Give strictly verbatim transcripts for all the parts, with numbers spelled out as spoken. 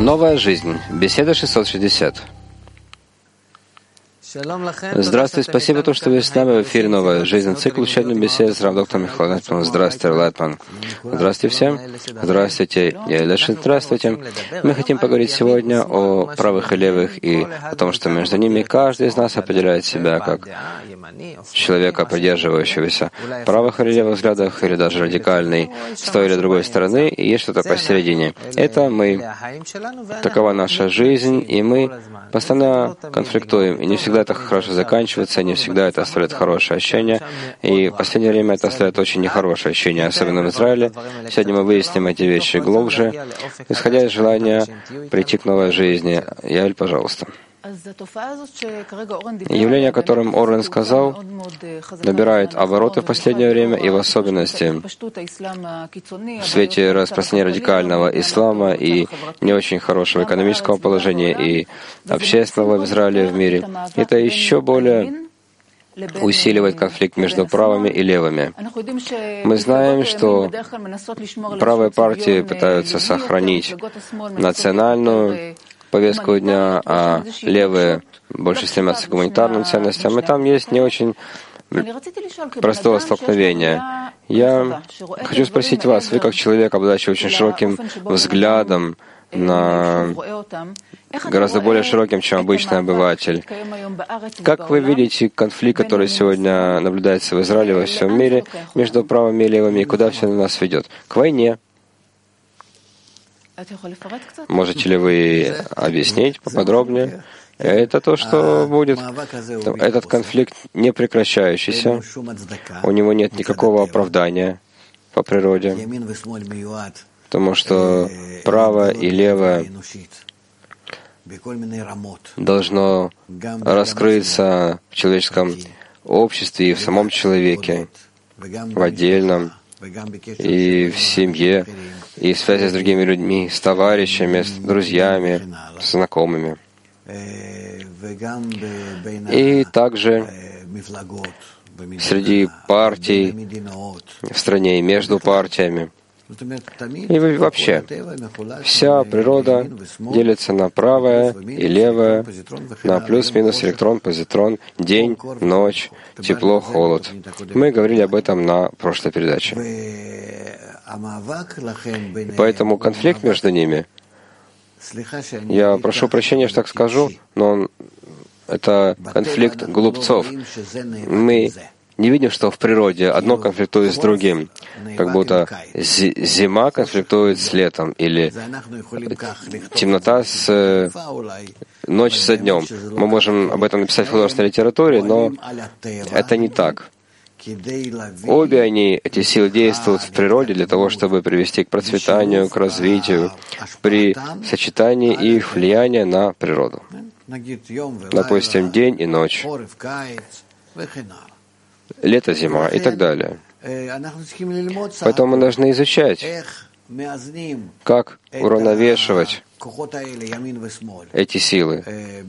Новая жизнь. Беседа шестьсот шестьдесят. Здравствуйте, спасибо, то, что вы с нами в эфире «Новая жизнь». Цикл учебной беседы с равдоктором Михаилом Лайтманом. Здравствуйте, Лайтман. Здравствуйте всем. Здравствуйте, Елешин. Здравствуйте. Мы хотим поговорить сегодня о правых и левых и о том, что между ними каждый из нас определяет себя как человека, придерживающегося правых или левых взглядов, или даже радикальный с той или другой стороны, и есть что-то посередине. Это мы. Такова наша жизнь, и мы постоянно конфликтуем, и не всегда это хорошо заканчивается, не всегда это оставляет хорошее ощущение, и в последнее время это оставляет очень нехорошее ощущение, особенно в Израиле. Сегодня мы выясним эти вещи глубже, исходя из желания прийти к новой жизни. Яэль, пожалуйста. Явление, о котором Орен сказал, набирает обороты в последнее время, и в особенности в свете распространения радикального ислама и не очень хорошего экономического положения и общественного в Израиле и в мире. Это еще более усиливает конфликт между правыми и левыми. Мы знаем, что правые партии пытаются сохранить национальную повестку дня, а левые больше стремятся к гуманитарным ценностям, и там есть не очень простого столкновения. Я хочу спросить вас, вы как человек, обладающий очень широким взглядом, на гораздо более широким, чем обычный обыватель. Как вы видите конфликт, который сегодня наблюдается в Израиле и во всем мире между правыми и левыми, и куда все нас ведет? К войне. Можете ли вы объяснить поподробнее? Это то, что будет. Этот конфликт не прекращающийся. У него нет никакого оправдания по природе. Потому что правое и левое должно раскрыться в человеческом обществе и в самом человеке, в отдельном, и в семье, и в связи с другими людьми, с товарищами, с друзьями, с знакомыми. И также среди партий в стране и между партиями. И вообще, вся природа делится на правое и левое, на плюс-минус, электрон, позитрон, день, ночь, тепло, холод. Мы говорили об этом на прошлой передаче. И поэтому конфликт между ними, я прошу прощения, что так скажу, но он, это конфликт глупцов. Мы не видим, что в природе одно конфликтует с другим, как будто зима конфликтует с летом, или темнота с ночь со днем. Мы можем об этом написать в художественной литературе, но это не так. Обе они, эти силы, действуют в природе для того, чтобы привести к процветанию, к развитию, при сочетании их влияния на природу. Допустим, день и ночь, лето, зима и так далее. Поэтому мы должны изучать, как уравновешивать эти силы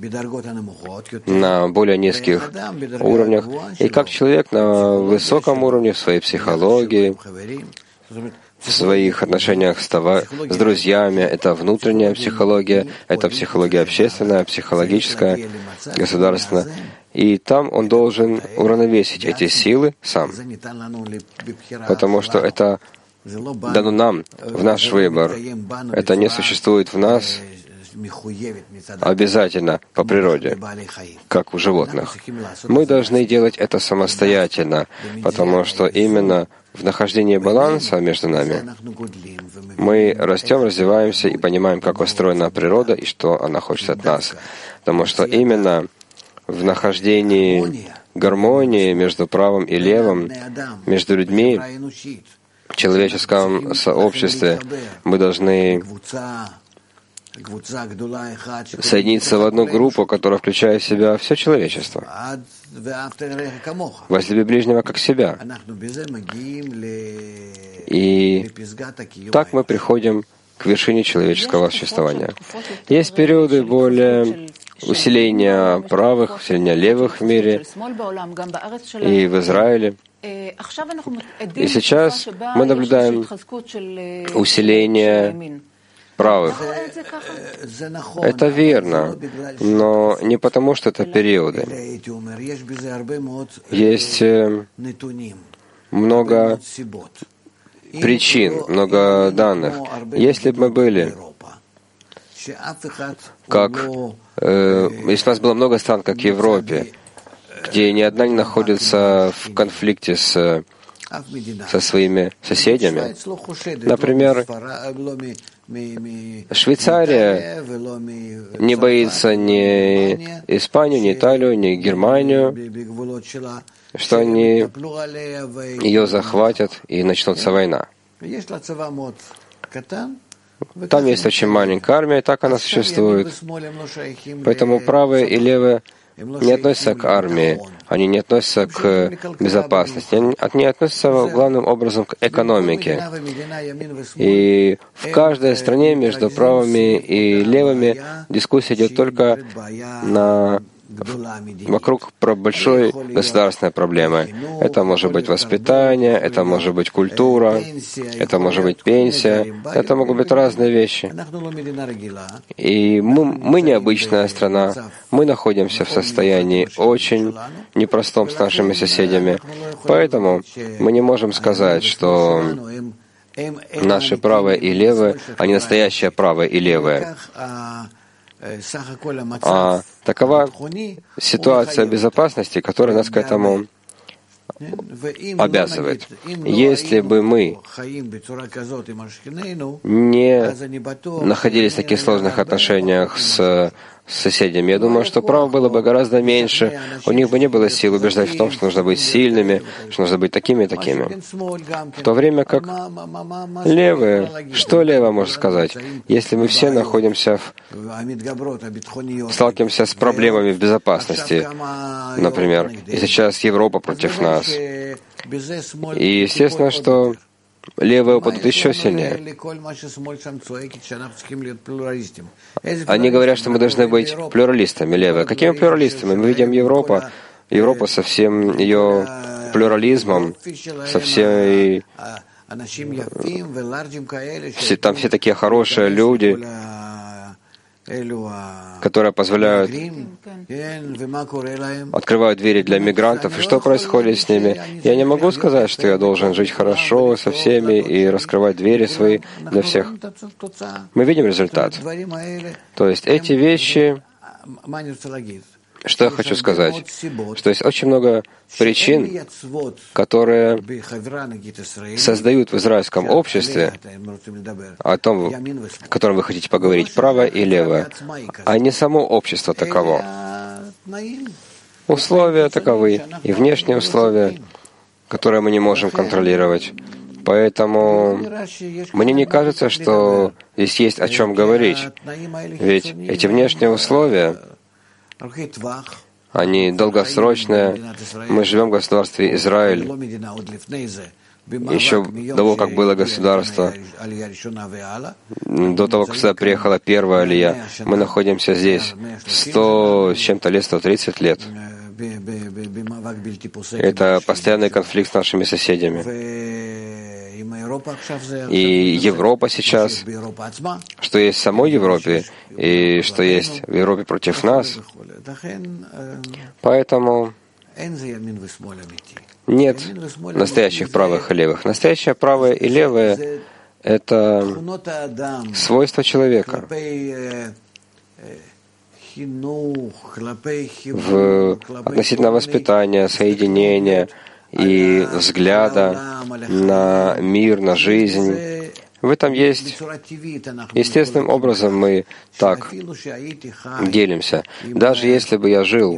на более низких уровнях, и как человек на высоком уровне в своей психологии, в своих отношениях с, товар... с друзьями. Это внутренняя психология, это психология общественная, психологическая, государственная. И там он должен уравновесить эти силы сам, потому что это дано нам в наш выбор. Это не существует в нас обязательно по природе, как у животных. Мы должны делать это самостоятельно, потому что именно в нахождении баланса между нами мы растем, развиваемся и понимаем, как устроена природа и что она хочет от нас. Потому что именно в нахождении гармонии между правым и левым, между людьми, в человеческом сообществе, мы должны соединиться в одну группу, которая включает в себя все человечество. Возлюби ближнего как себя. И так мы приходим к вершине человеческого существования. Есть периоды более усиления правых, усиления левых в мире и в Израиле. И сейчас мы наблюдаем усиление правых. Это верно, но не потому, что это периоды. Есть много причин, много данных. Если бы мы были, как, э, если у нас было много стран, как в Европе, где ни одна не находится в конфликте с, со своими соседями. Например, Швейцария не боится ни Испанию, ни Италию, ни Германию, что они ее захватят и начнется война. Там есть очень маленькая армия, и так она существует. Поэтому правые и левые не относятся к армии, они не относятся к безопасности, они не относятся главным образом к экономике. И в каждой стране между правыми и левыми дискуссия идет только на вокруг про большой государственной проблемы. Это может быть воспитание, это может быть культура, это может быть пенсия, это могут быть разные вещи. И мы, мы необычная страна, мы находимся в состоянии очень непростом с нашими соседями, поэтому мы не можем сказать, что наши правые и левые, они настоящие правые и левые. А такова ситуация безопасности, которая нас к этому обязывает. Если бы мы не находились в таких сложных отношениях с соседями, я думаю, что прав было бы гораздо меньше. У них бы не было сил убеждать в том, что нужно быть сильными, что нужно быть такими и такими. В то время как левые, что лево может сказать? Если мы все находимся в... сталкиваемся с проблемами в безопасности, например, и сейчас Европа против нас. И естественно, что левые упадут еще сильнее. Они говорят, что мы должны быть плюралистами, левые. Какими плюралистами? Мы видим Европу, Европу со всем ее плюрализмом, со всей... Все, там все такие хорошие люди, которые позволяют, открывают двери для мигрантов. И что происходит с ними? Я не могу сказать, что я должен жить хорошо со всеми и раскрывать двери свои для всех. Мы видим результат. То есть эти вещи... Что я хочу сказать? Что есть очень много причин, которые создают в израильском обществе, о том, о котором вы хотите поговорить, правое и левое, а не само общество таково. Условия таковы, и внешние условия, которые мы не можем контролировать. Поэтому мне не кажется, что здесь есть о чем говорить. Ведь эти внешние условия, они долгосрочные. Мы живем в государстве Израиль. Еще до того, как было государство, до того, как сюда приехала первая алия, мы находимся здесь сто с чем-то лет, сто тридцать лет. Это постоянный конфликт с нашими соседями. И Европа сейчас, что есть в самой Европе, и что есть в Европе против нас. Поэтому нет настоящих правых и левых. Настоящее правое и левое — это свойство человека. В относительно воспитания, соединения и взгляда на мир, на жизнь. В этом есть, естественным образом мы так делимся. Даже если бы я жил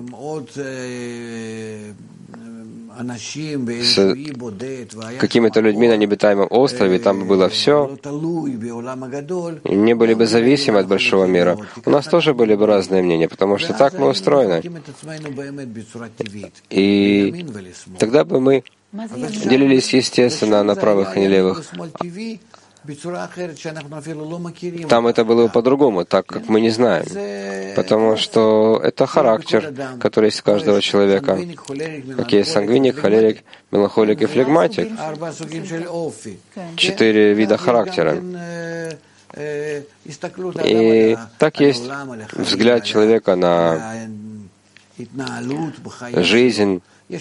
с какими-то людьми на необитаемом острове, там бы было все, и не были бы зависимы от большого мира, у нас тоже были бы разные мнения, потому что так мы устроены. И тогда бы мы делились, естественно, на правых и левых. Там это было бы по-другому, так как мы не знаем. Потому что это характер, который есть у каждого человека. Как есть сангвиник, холерик, меланхолик и флегматик. Четыре вида характера. И так есть взгляд человека на жизнь,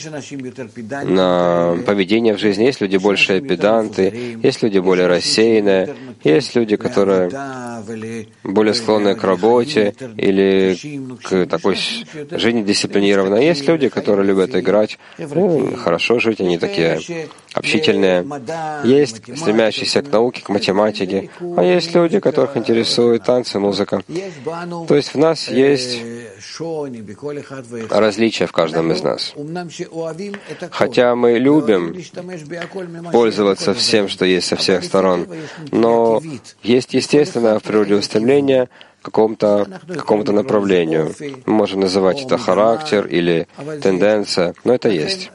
на поведение в жизни. Есть люди больше педанты, есть люди более рассеянные, есть люди, которые более склонны к работе или к такой жизни дисциплинированной. Есть люди, которые любят играть, ну, хорошо жить, они такие общительные. Есть стремящиеся к науке, к математике, а есть люди, которых интересуют танцы, музыка. То есть в нас есть различия в каждом из нас. Хотя мы любим пользоваться всем, что есть со всех сторон, но есть естественное в природе устремление к какому-то, какому-то направлению. Мы можем называть это характер или тенденция, но это есть.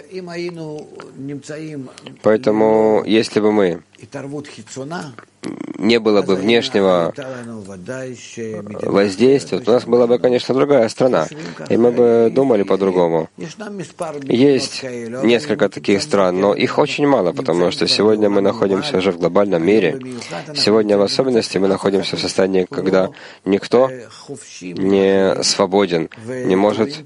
Поэтому, если бы мы не было бы внешнего воздействия, то у нас была бы, конечно, другая страна, и мы бы думали по-другому. Есть несколько таких стран, но их очень мало, потому что сегодня мы находимся уже в глобальном мире. Сегодня в особенности мы находимся в состоянии, когда никто не свободен, не может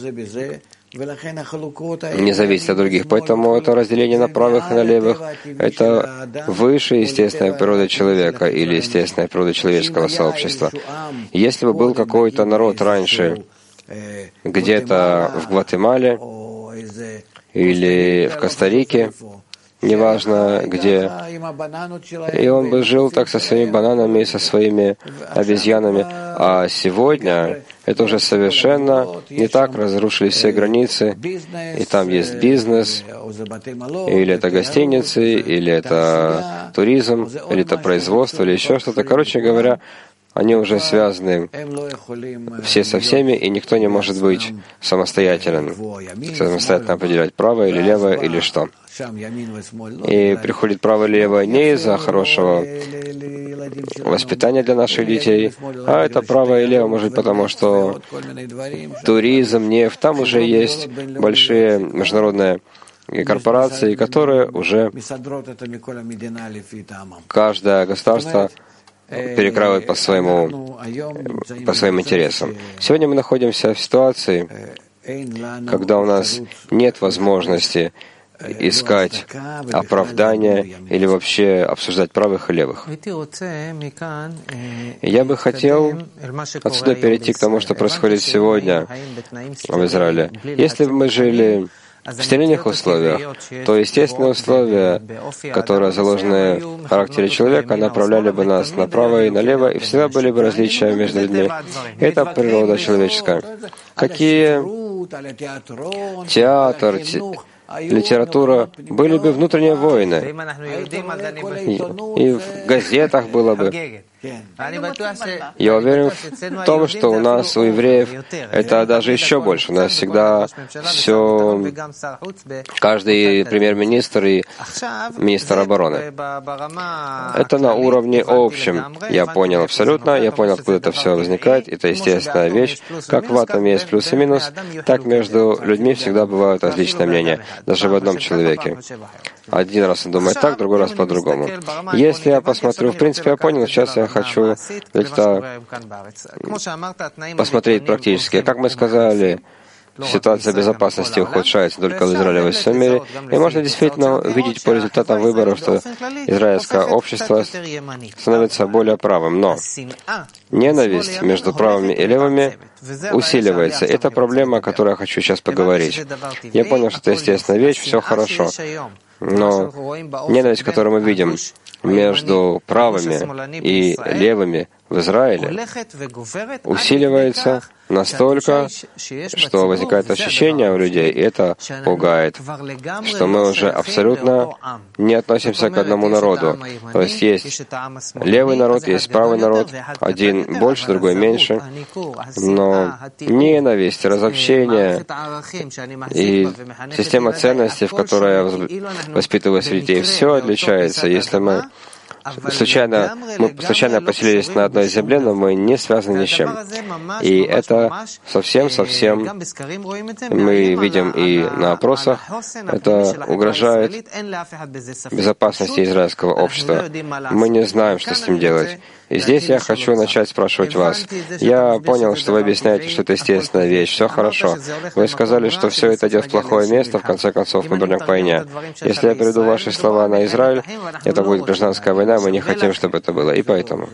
не зависит от других. Поэтому это разделение на правых и на левых — это выше естественная природа человека или естественная природа человеческого сообщества. Если бы был какой-то народ раньше где-то в Гватемале или в Коста-Рике, неважно где, и он бы жил так со своими бананами и со своими обезьянами. А сегодня это уже совершенно не так, разрушили все границы, и там есть бизнес, или это гостиницы, или это туризм, или это производство, или еще что-то. Короче говоря, они уже связаны все со всеми, и никто не может быть самостоятельным, самостоятельно определять, правое или левое, или что. И приходит правое или левое не из-за хорошего воспитания для наших детей, а это правое и левое может быть потому, что туризм, нефть, там уже есть большие международные корпорации, которые уже каждое государство перекраивают по своему, по своим интересам. Сегодня мы находимся в ситуации, когда у нас нет возможности искать оправдания или вообще обсуждать правых и левых. Я бы хотел отсюда перейти к тому, что происходит сегодня в Израиле. Если бы мы жили в стерильных условиях, то естественные условия, которые заложены в характере человека, направляли бы нас направо и налево, и всегда были бы различия между людьми. Это природа человеческая. Какие театр, литература, были бы внутренние войны. И, и в газетах было бы. Я уверен в том, что у нас, у евреев, это даже еще больше. У нас всегда все, каждый премьер-министр и министр обороны. Это на уровне общем. Я понял абсолютно, я понял, откуда это все возникает. Это естественная вещь. Как в атоме есть плюс и минус, так между людьми всегда бывают различные мнения, даже в одном человеке. Один раз он думает так, другой раз по-другому. Если я посмотрю, в принципе, я понял, сейчас я хочу это посмотреть практически. Как мы сказали, ситуация безопасности ухудшается только в Израиле и во всем мире. И можно действительно увидеть по результатам выборов, что израильское общество становится более правым. Но ненависть между правыми и левыми усиливается. Это проблема, о которой я хочу сейчас поговорить. Я понял, что это естественная вещь, все хорошо. Но ненависть, которую мы видим между правыми и левыми в Израиле, усиливается настолько, что возникает ощущение у людей, и это пугает, что мы уже абсолютно не относимся к одному народу. То есть есть левый народ, есть правый народ, один больше, другой меньше, но ненависть, разобщение и система ценностей, в которой я воспитываю своих детей, все отличается. Если мы случайно, мы случайно поселились на одной земле, но мы не связаны ни с чем. И это совсем-совсем, мы видим и на опросах, это угрожает безопасности израильского общества. Мы не знаем, что с ним делать. И здесь я хочу начать спрашивать вас. Я понял, что вы объясняете, что это естественная вещь. Все хорошо. Вы сказали, что все это идет в плохое место, в конце концов мы вернем к войне. Если я переведу ваши слова на Израиль, это будет гражданская война, мы не хотим, чтобы это было. И поэтому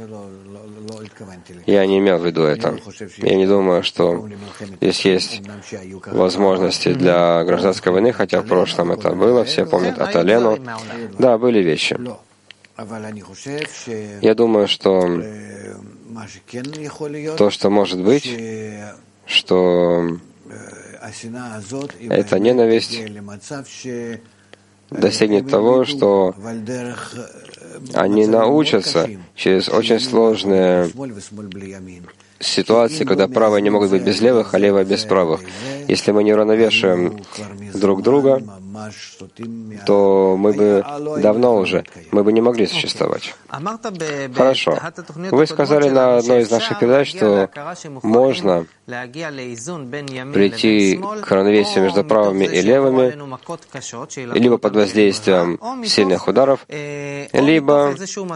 я не имел в виду это. Я не думаю, что здесь есть возможности для гражданской войны, хотя в прошлом это было, все помнят Аталену. Да, были вещи. Я думаю, что то, что может быть, что эта ненависть достигнет того, что они научатся через очень сложные ситуации, когда правые не могут быть без левых, а левые без правых. Если мы не уравновешиваем друг друга, то мы бы давно уже, мы бы не могли существовать. Хорошо. Вы сказали на одной из наших передач, что можно прийти к равновесию между правыми и левыми, либо под воздействием сильных ударов, либо в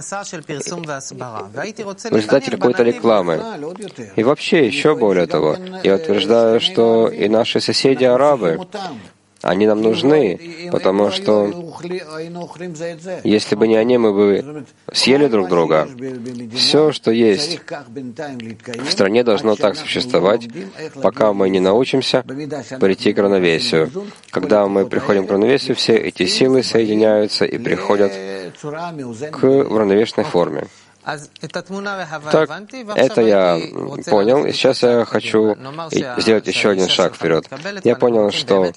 результате какой-то рекламы. И вообще, еще более того, я утверждаю, что и наши соседи-арабы, они нам нужны, потому что если бы не они, мы бы съели друг друга. Все, что есть в стране, должно так существовать, пока мы не научимся прийти к равновесию. Когда мы приходим к равновесию, все эти силы соединяются и приходят к уравновешенной форме. Так, это я понял, и сейчас я хочу сделать еще один шаг вперед. Я понял, что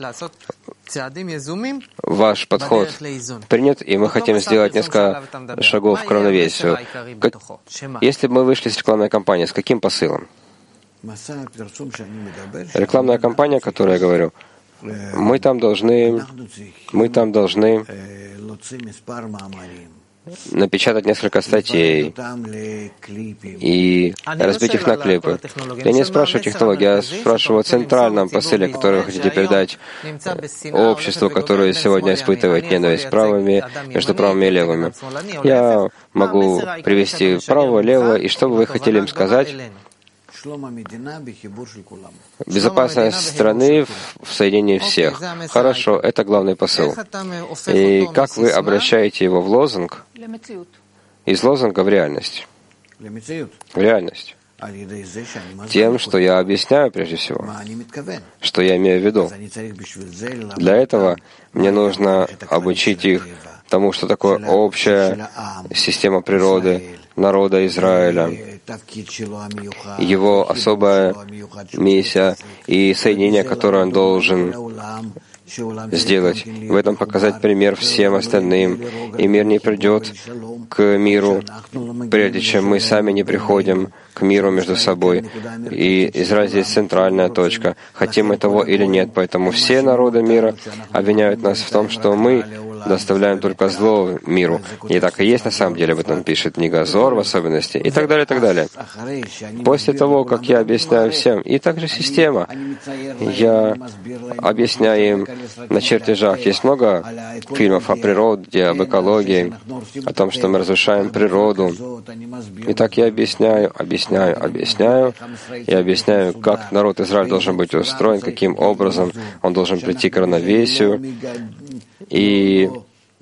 ваш подход принят, и мы хотим сделать несколько шагов к равновесию. Как, если бы мы вышли с рекламной кампании, с каким посылом? Рекламная кампания, о которой я говорю, мы там должны, мы там должны напечатать несколько статей и разбить их на клипы. Я не спрашиваю технологии, я спрашиваю о центральном посыле, который вы хотите передать обществу, которое сегодня испытывает ненависть правыми, между правыми и левыми. Я могу привести право, лево, и что бы вы хотели им сказать? Безопасность страны в соединении всех. Хорошо, это главный посыл. И как вы обращаете его в лозунг? Из лозунга в реальность. В реальность. Тем, что я объясняю прежде всего, что я имею в виду. Для этого мне нужно обучить их тому, что такое общая система природы народа Израиля, его особая миссия и соединение, которое он должен сделать. В этом показать пример всем остальным. И мир не придет к миру, прежде чем мы сами не приходим к миру между собой. И Израиль здесь центральная точка. Хотим мы того или нет. Поэтому все народы мира обвиняют нас в том, что мы доставляем только зло миру. И так и есть на самом деле, об этом пишет книга Зор в особенности, и так далее, и так далее. После того, как я объясняю всем, и также система, я объясняю им на чертежах. Есть много фильмов о природе, об экологии, о том, что мы разрушаем природу. И так я объясняю, объясняю, объясняю, и объясняю, как народ Израиль должен быть устроен, каким образом он должен прийти к равновесию. И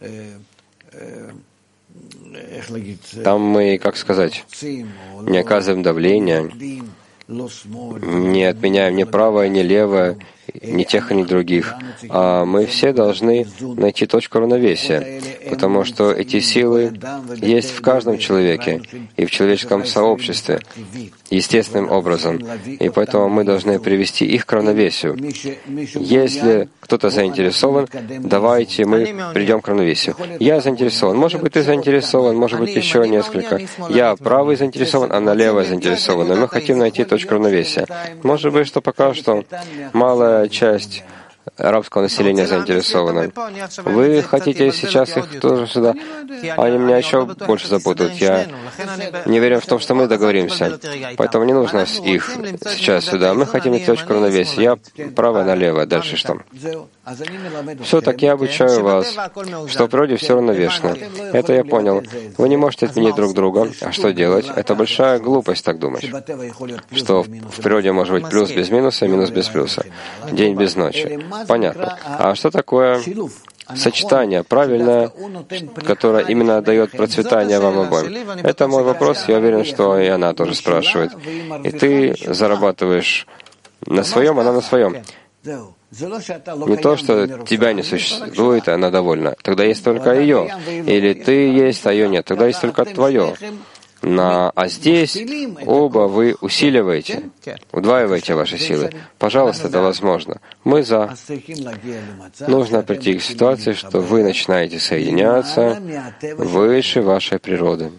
там мы, как сказать, не оказываем давления, не отменяем ни правое, ни левое, ни тех, ни других. А мы все должны найти точку равновесия, потому что эти силы есть в каждом человеке и в человеческом сообществе, естественным образом. И поэтому мы должны привести их к равновесию. Если кто-то заинтересован, давайте мы придем к равновесию. Я заинтересован. Может быть, ты заинтересован, может быть, еще несколько. Я правый заинтересован, она левая заинтересована. Мы хотим найти точку равновесия. Может быть, что пока что малая часть арабского населения заинтересованы. Вы хотите сейчас их тоже сюда? Они меня еще больше запутают. Я не верю в том, что мы договоримся. Поэтому не нужно их сейчас сюда. Мы хотим найти точку равновесия. Я право налево. Дальше что? Все, так я обучаю вас, что в природе все равновешено. Это я понял. Вы не можете отменить друг друга. А что делать? Это большая глупость так думать. Что в природе может быть плюс без минуса, минус без плюса. День без ночи. Понятно. А что такое сочетание правильное, которое именно дает процветание вам обоим? Это мой вопрос. Я уверен, что и она тоже спрашивает. И ты зарабатываешь на своем, она на своем. Не то, что тебя не существует, и она довольна. Тогда есть только ее. Или ты есть, а ее нет. Тогда есть только твое. На, а здесь оба вы усиливаете, удваиваете ваши силы. Пожалуйста, это возможно. Мы за. Нужно прийти к ситуации, что вы начинаете соединяться выше вашей природы.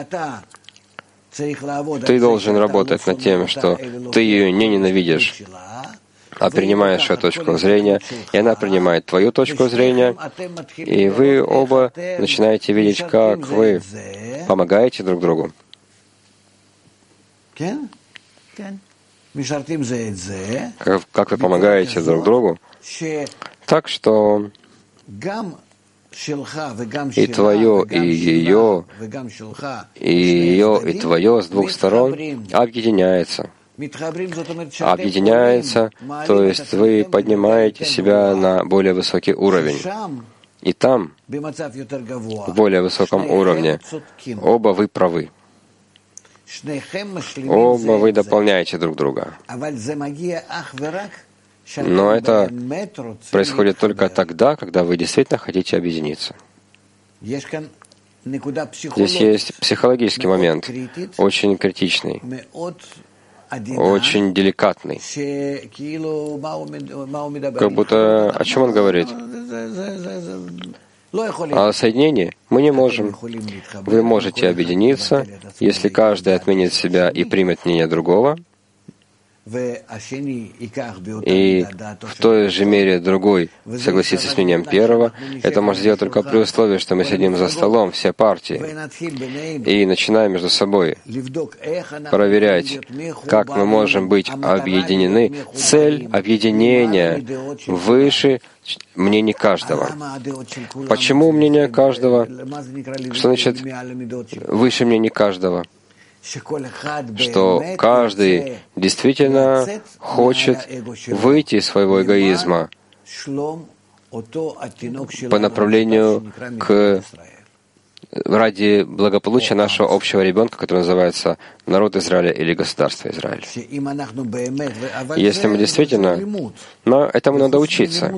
Ты должен работать над тем, что ты ее не ненавидишь, а принимаешь ее точку зрения, и она принимает твою точку зрения, и вы оба начинаете видеть, как вы помогаете друг другу. Как, как вы помогаете друг другу, так что и твое, и ее, и ее, и твое с двух сторон объединяется. Объединяется, то есть вы поднимаете себя на более высокий уровень. И там, в более высоком уровне, оба вы правы. Оба вы дополняете друг друга. Но это происходит только тогда, когда вы действительно хотите объединиться. Здесь есть психологический момент, очень критичный, очень деликатный. Как будто о чем он говорит? А о соединении мы не можем. Вы можете объединиться, если каждый отменит себя и примет мнение другого, и в той же мере другой согласится с мнением первого. Это можно сделать только при условии, что мы сидим за столом, все партии, и начинаем между собой проверять, как мы можем быть объединены. Цель объединения выше мнений каждого. Почему мнение каждого? Что значит выше мнений каждого? Что каждый действительно хочет выйти из своего эгоизма по направлению к ради благополучия нашего общего ребенка, который называется народ Израиля или государство Израиль. Если мы действительно, но этому надо учиться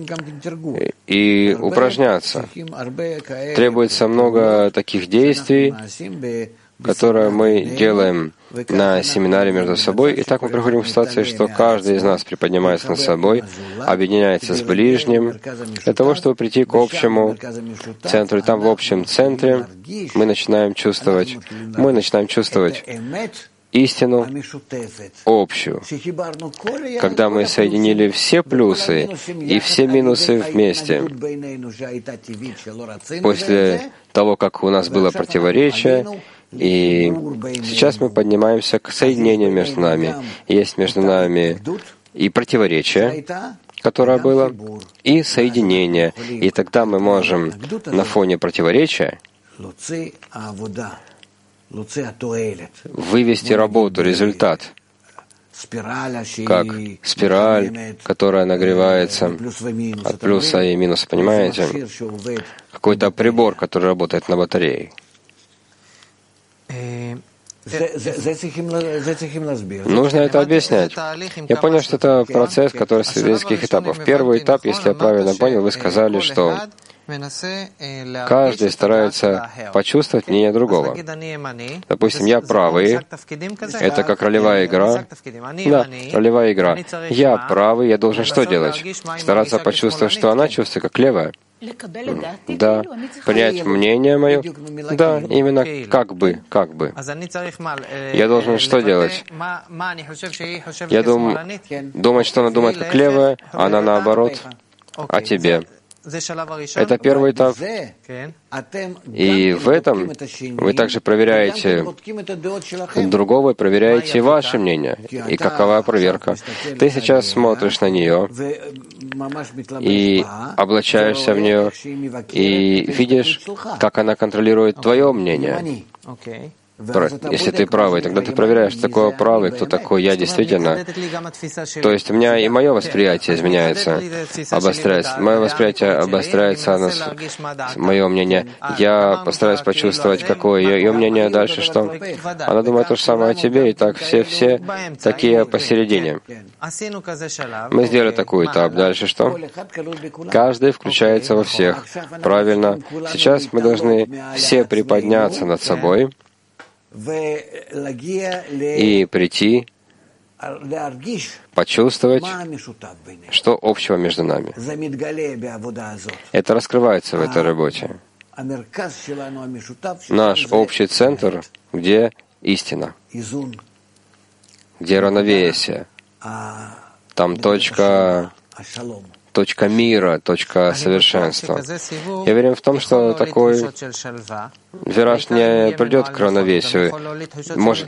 и упражняться. Требуется много таких действий, которое мы делаем на семинаре между собой, и так мы приходим к ситуации, что каждый из нас приподнимается над собой, объединяется с ближним, для того, чтобы прийти к общему центру. И там в общем центре мы начинаем чувствовать, мы начинаем чувствовать истину общую, когда мы соединили все плюсы и все минусы вместе. После того, как у нас было противоречие, и сейчас мы поднимаемся к соединению между нами. Есть между нами и противоречие, которое было, и соединение. И тогда мы можем на фоне противоречия вывести работу, результат, как спираль, которая нагревается от плюса и минуса, понимаете? Какой-то прибор, который работает на батарее. Нужно это объяснять. Я понял, что это процесс, который с нескольких этапов. Первый этап, если я правильно понял, вы сказали, что Каждый старается почувствовать мнение другого. Допустим, я правый. Это как ролевая игра. Да, ролевая игра. Я правый, я должен что делать? Стараться почувствовать, что она чувствует, как левая. Да, принять мнение мое. Да, именно как бы, как бы. Я должен что делать? Я дум, думать, что она думает как левая, а она наоборот о тебе. Это первый этап. И в этом вы также проверяете другого, проверяете ваше мнение. И какова проверка? Ты сейчас смотришь на нее и облачаешься в нее, и видишь, как она контролирует твое мнение. Если ты правый, тогда ты проверяешь, что такое правый, кто такой я действительно. То есть у меня и мое восприятие изменяется, обостряется. Мое восприятие обостряется на мое мнение. Я постараюсь почувствовать, какое ее мнение дальше, что она думает то же самое о тебе, и так все-все такие посередине. Мы сделали такой этап. Дальше что? Каждый включается во всех. Правильно. Сейчас мы должны все приподняться над собой и прийти, почувствовать, что общего между нами. Это раскрывается в этой работе. Наш общий центр, где истина, где равновесие, там точка, точка мира, точка совершенства. Я верю в том, что такой вираж не придет к равновесию. Может,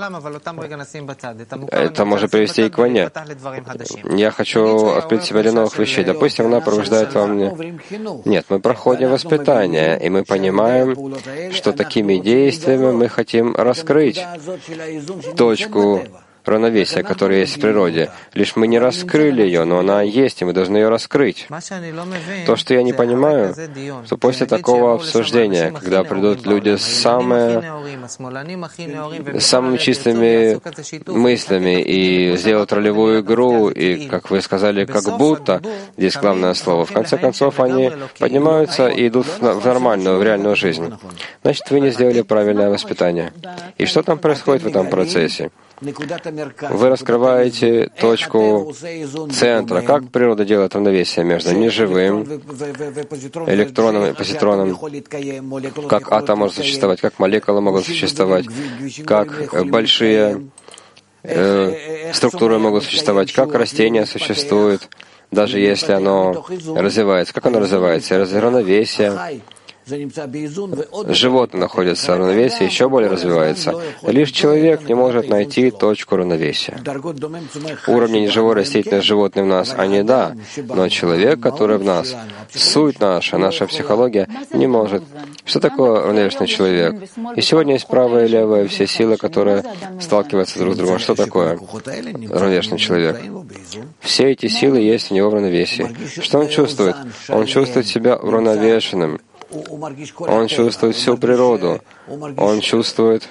это может привести и к войне. Я хочу открыть себя для новых вещей. Допустим, она пробуждает во мне. Нет, мы проходим воспитание, и мы понимаем, что такими действиями мы хотим раскрыть точку равновесия, которое есть в природе. Лишь мы не раскрыли ее, но она есть, и мы должны ее раскрыть. То, что я не понимаю, что после такого обсуждения, когда придут люди с самые, самыми чистыми мыслями и сделают ролевую игру, и, как вы сказали, как будто, здесь главное слово, в конце концов они поднимаются и идут в нормальную, в реальную жизнь. Значит, вы не сделали правильное воспитание. И что там происходит в этом процессе? Вы раскрываете точку центра. Как природа делает равновесие между неживым, электроном и позитроном, как атом может существовать, как молекулы могут существовать, как большие э, структуры могут существовать, как растение существует, даже если оно развивается. Как оно развивается? Равновесие. Животное находится в равновесии, еще более развивается. Лишь человек не может найти точку равновесия. Уровни неживой растительной животной в нас, они да, но человек, который в нас, суть наша, наша психология, не может. Что такое равновесный человек? И сегодня есть правое и левое, все силы, которые сталкиваются друг с другом. Что такое равновесный человек? Все эти силы есть у него в равновесии. Что он чувствует? Он чувствует себя уравновешенным. Он чувствует всю природу. Он чувствует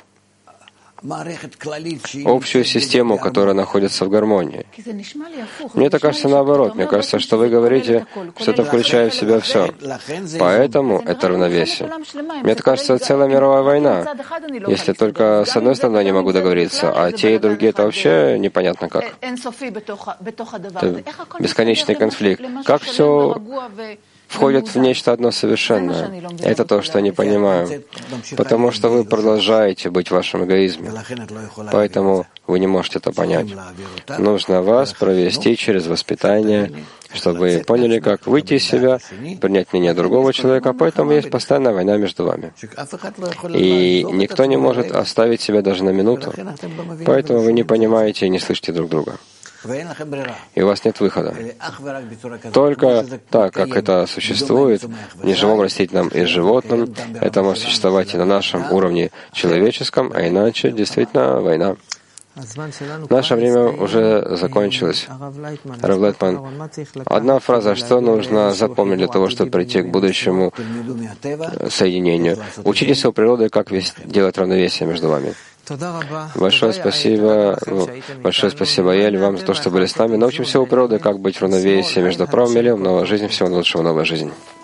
общую систему, которая находится в гармонии. Мне это кажется наоборот. Мне кажется, что вы говорите, что это включает в себя все. Поэтому это равновесие. Мне это кажется, целая мировая война. Если только с одной стороны я не могу договориться, а те и другие это вообще непонятно как. Это бесконечный конфликт. Как все входят в нечто одно совершенное. Это то, что я не понимаю. Потому что вы продолжаете быть в вашем эгоизме. Поэтому вы не можете это понять. Нужно вас провести через воспитание, чтобы вы поняли, как выйти из себя, принять мнение другого человека. Поэтому есть постоянная война между вами. И никто не может оставить себя даже на минуту. Поэтому вы не понимаете и не слышите друг друга. И у вас нет выхода. Только так, как это существует в неживом растительном и животном, это может существовать и на нашем уровне человеческом, а иначе действительно война. Наше время уже закончилось. Рав Лайтман, одна фраза, что нужно запомнить для того, чтобы прийти к будущему соединению. Учитесь у природы, как делать равновесие между вами. Большое спасибо, большое спасибо, Эль, вам за то, что были с нами. Научимся у природы, как быть в равновесии между правым и левым, новая жизнь, всего лучшего, новая жизнь.